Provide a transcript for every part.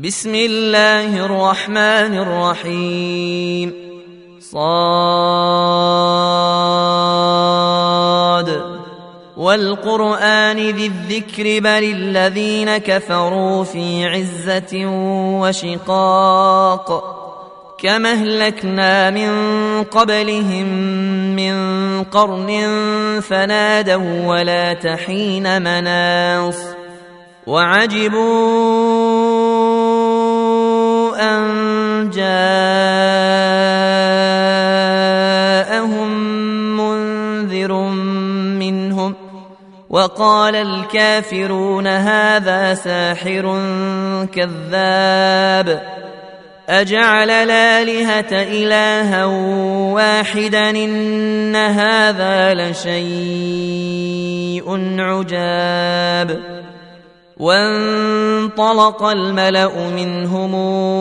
بسم الله الرحمن الرحيم صاد والقرآن ذي الذكر بل الذين كفروا في عزة وشقاق كما أهلكنا من قبلهم من قرن فنادوا ولا تحين مناص وعجبوا أن جاءهم منذر منهم وقال الكافرون هذا ساحر كذاب أجعل الآلهة إلها واحدا إن هذا لشيء عجاب وانطلق الملأ منهم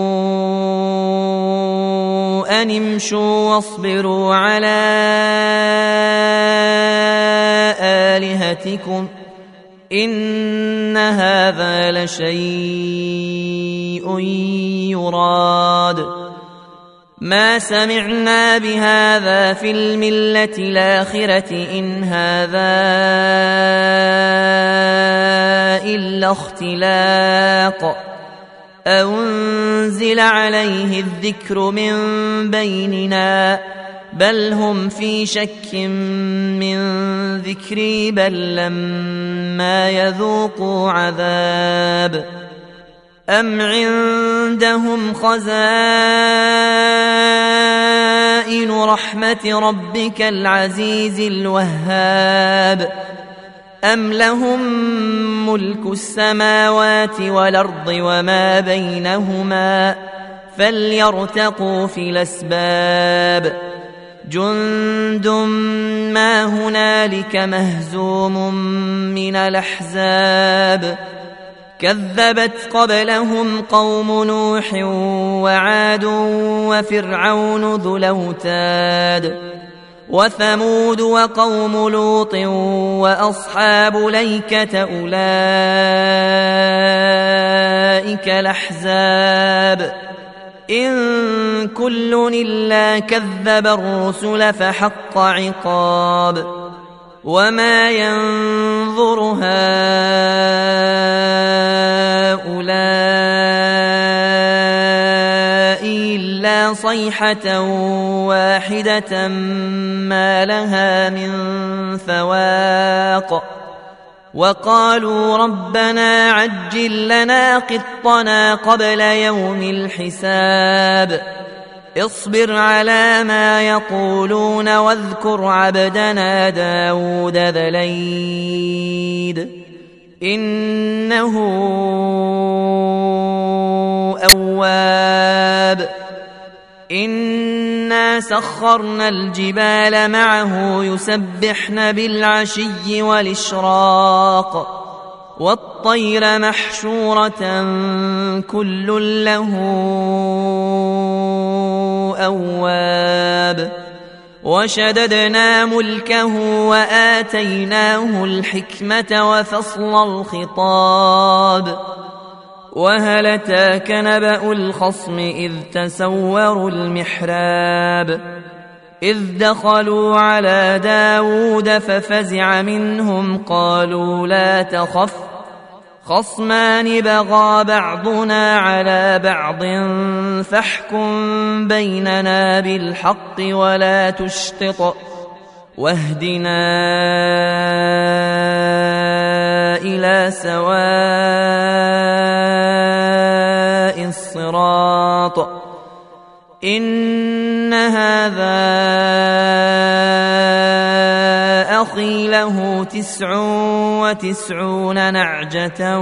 أن امشوا واصبروا على آلهتكم إن هذا لشيء يراد ما سمعنا بهذا في الملة الآخرة إن هذا إلا اختلاق أنزل عليه الذكر من بيننا بل هم في شك من ذكري بل لما يذوقوا عذاب أم عندهم خزائن رحمة ربك العزيز الوهاب أم لهم ملك السماوات والأرض وما بينهما فليرتقوا في الأسباب جند ما هنالك مهزوم من الأحزاب كذبت قبلهم قوم نوح وعاد وفرعون ذو الأوتاد وثمود وقوم لوط وأصحاب ليكة أولئك الأحزاب إن كل إلا كذب الرسل فحق عقاب وما ينظر هؤلاء إلا صيحة واحدة ما لها من فواق وقالوا ربنا عجل لنا قطنا قبل يوم الحساب اصبر على ما يقولون واذكر عبدنا داود ذا الأيد إنه أواب إنا سخرنا الجبال معه يسبحن بالعشي والإشراق والطير محشورة كل له أواب وشددنا ملكه وآتيناه الحكمة وفصل الخطاب وهل أتاك نبأ الخصم إذ تسوروا المحراب إذ دخلوا على داود ففزع منهم قالوا لا تخف خصمان بغى بعضنا على بعض فاحكم بيننا بالحق ولا تشطط واهدنا إلى سواء الصراط إن هذا أخي له 99 نعجة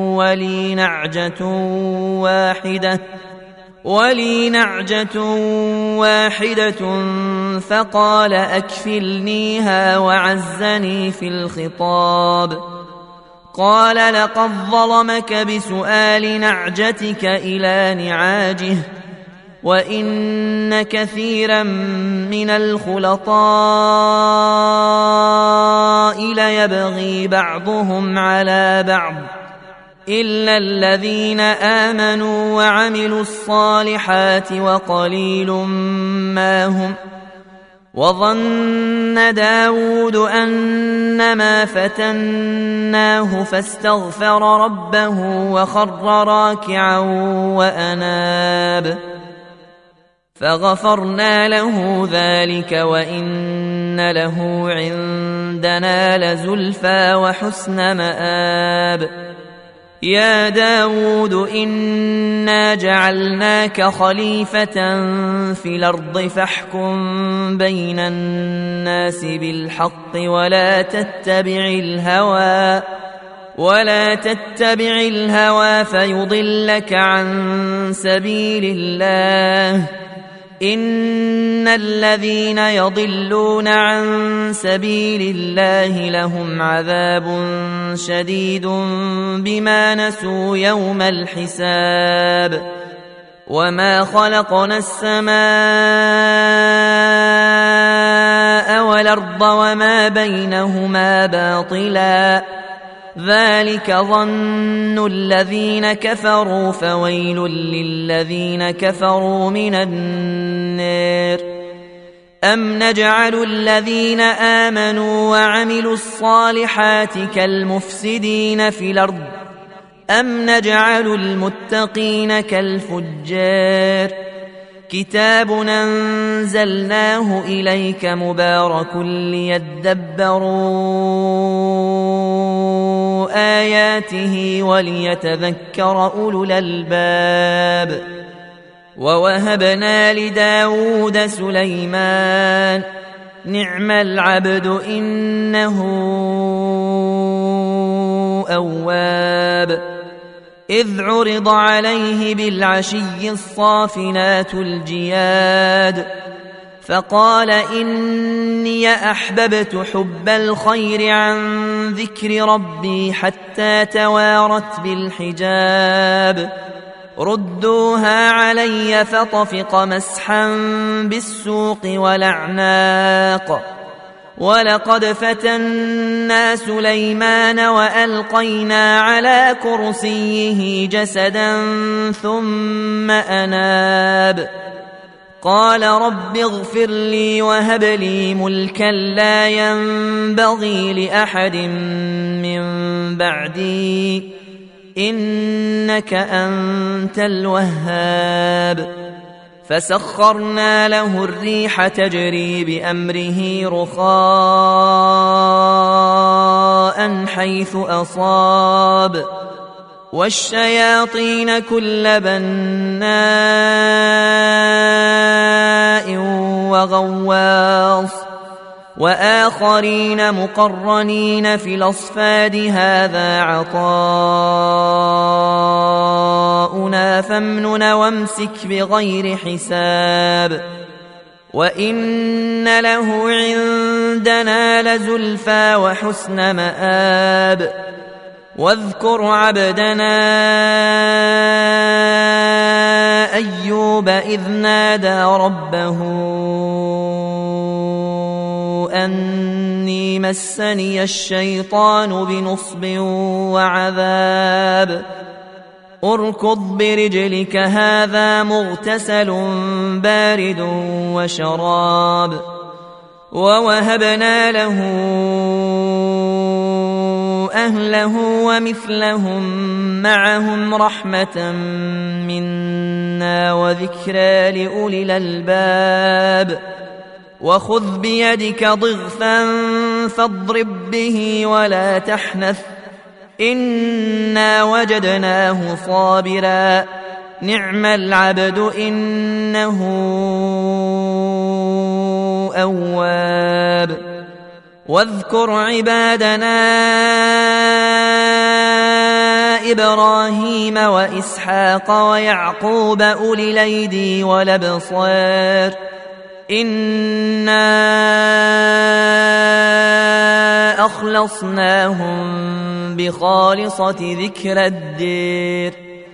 ولي نعجة واحدة فقال أكفلنيها وعزني في الخطاب قال لقد ظلمك بسؤال نعجتك إلى نعاجه وإن كثيرا من الخلطاء ليبغي بعضهم على بعض إلا الذين آمنوا وعملوا الصالحات وقليل ما هم. وظن داود أنما فتناه فاستغفر ربه وخر راكعا وأناب فغفرنا له ذلك وإن له عندنا لزلفى وحسن مآب. يا داود إنا جعلناك خليفة في الأرض فاحكم بين الناس بالحق ولا تتبع الهوى فيضلك عن سبيل الله. إن الذين يضلون عن سبيل الله لهم عذاب شديد بما نسوا يوم الحساب. وما خلقنا السماء والأرض وما بينهما باطلا ذلك ظن الذين كفروا فويل للذين كفروا من النار. أم نجعل الذين آمنوا وعملوا الصالحات كالمفسدين في الأرض أم نجعل المتقين كالفجار. كتاب أنزلناه إليك مبارك ليدبروا آياته وليتذكر أولو الألباب. ووهبنا لداود سليمان نعم العبد إنه أواب. إذ عرض عليه بالعشي الصافنات الجياد فقال إني أحببت حب الخير عن ذكر ربي حتى توارت بالحجاب. ردوها علي فطفق مسحا بالسوق والأعناق. ولقد فتنا سليمان وألقينا على كرسيه جسدا ثم أناب قال رب اغفر لي وهب لي ملكا لا ينبغي لأحد من بعدي إنك أنت الوهاب. فسخرنا له الريح تجري بأمره رخاء حيث أصاب والشياطين كل بناء وغواص وآخرين مقرنين في الأصفاد هذا عطاؤنا فامنن وامسك بغير حساب. وإن له عندنا لزلفى وحسن مآب. واذكر عبدنا أيوب إذ نادى ربه أني مسني الشيطان بنصب وعذاب. اركض برجلك هذا مغتسل بارد وشراب. ووهبنا له أهله ومثلهم معهم رحمة منا وذكرى لأولي الألباب. وخذ بيدك ضغثا فاضرب به ولا تحنث إنا وجدناه صابرا نعم العبد إنه أواب. واذكر عبادنا إبراهيم وإسحاق ويعقوب أولي الأيدي والأبصار إنا أخلصناهم بخالصة ذكر الدير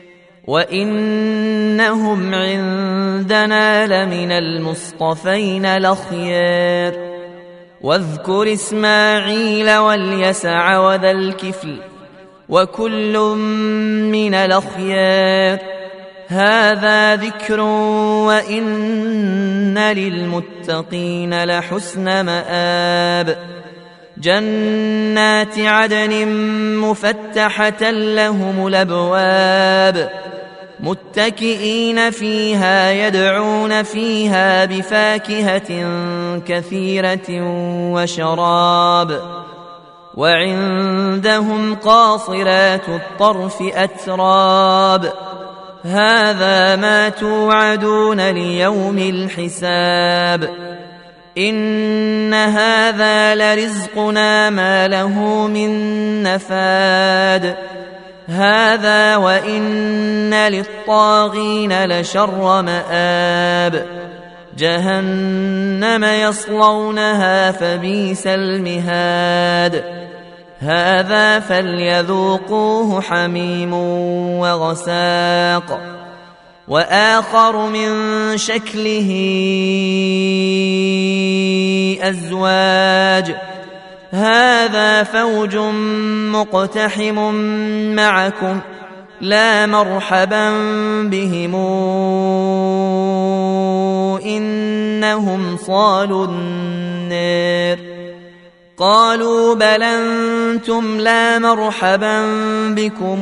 وإنهم عندنا لمن المصطفين الأخيار. واذكر إسماعيل واليسع وذا الكفل وكل من الأخيار. هذا ذكر وإن للمتقين لحسن مآب. جنات عدن مفتحة لهم الأبواب متكئين فيها يدعون فيها بفاكهة كثيرة وشراب. وعندهم قاصرات الطرف أتراب. هذا ما توعدون ليوم الحساب. إن هذا لرزقنا ما له من نفاد. هذا وإن للطاغين لشر مآب. جهنم يصلونها فبئس المهاد. هذا فليذوقوه حميم وغساق. وآخر من شكله أزواج. هذا فوج مقتحم معكم لا مرحبا بهم إنهم صالوا النار. قالوا بل أنتم لا مرحبا بكم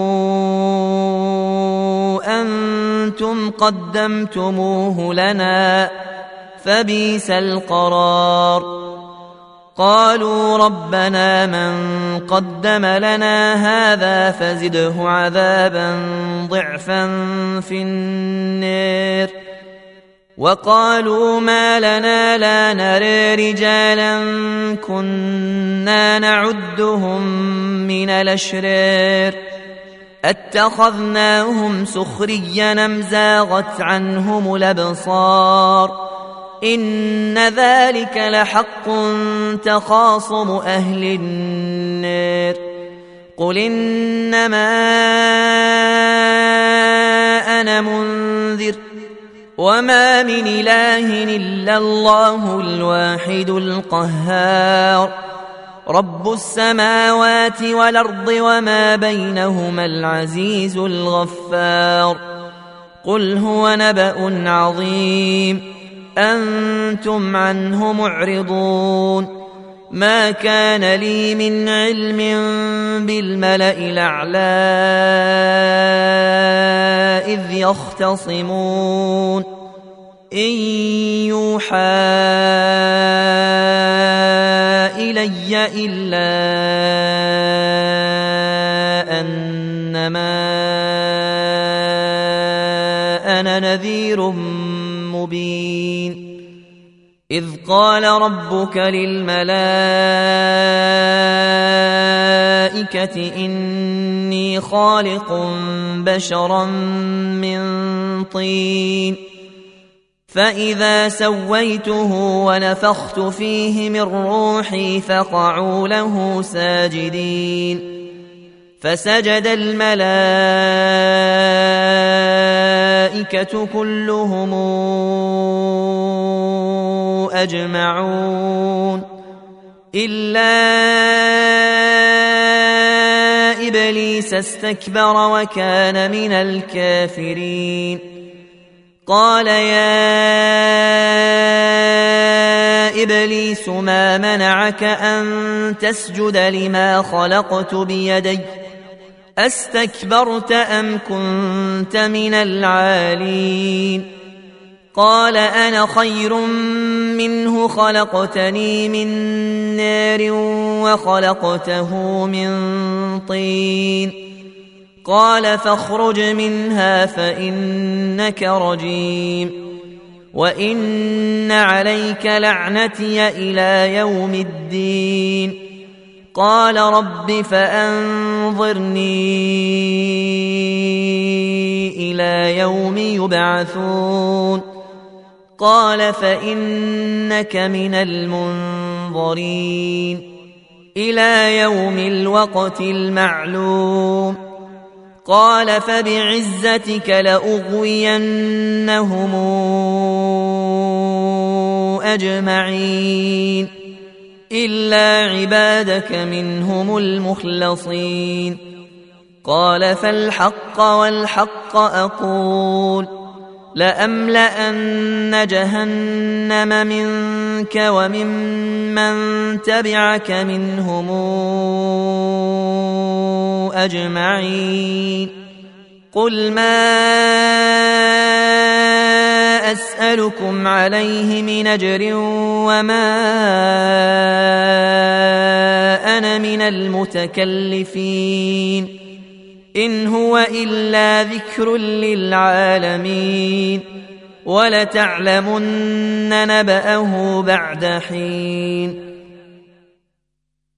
أنتم قدمتموه لنا فبئس القرار. قالوا ربنا من قدم لنا هذا فزده عذابا ضعفا في النار. وقالوا ما لنا لا نرى رجالا كنا نعدهم من الأشرار اتخذناهم سخريا أم زاغت عنهم الأبصار. إن ذلك لحق تخاصم أهل النار. قل إنما أنا منذر وما من إله إلا الله الواحد القهار. رب السماوات والأرض وما بينهما العزيز الغفار. قل هو نبأ عظيم أنتم عنه معرضون. ما كان لي من علم بالملأ الأعلى إذ يختصمون. إن يوحى إلي إلا أنما أنا نذير مبين. إذ قال ربك للملائكة إني خالق بشرا من طين فإذا سويته ونفخت فيه من روحي فقعوا له ساجدين. فسجد الملائكة كلهم أجمعون إلا إبليس استكبر وكان من الكافرين. قال يا إبليس ما منعك أن تسجد لما خلقت بيدي أستكبرت أم كنت من العالين؟ قال أنا خير منه خلقتني من نار وخلقته من طين. قال فاخرج منها فإنك رجيم وإن عليك لعنتي إلى يوم الدين. قال رب فأنظرني إلى يوم يبعثون. قال فإنك من المنظرين إلى يوم الوقت المعلوم. قال فبعزتك لأغوينهم أجمعين إلا عبادك منهم المخلصين. قال فالحق والحق أقول لأملأن جهنم منك وممن تبعك منهم أجمعين قل ما أسألكم عليه من أجر وما أنا من المتكلفين إن هو إلا ذكر للعالمين ولتعلمن نبأه بعد حين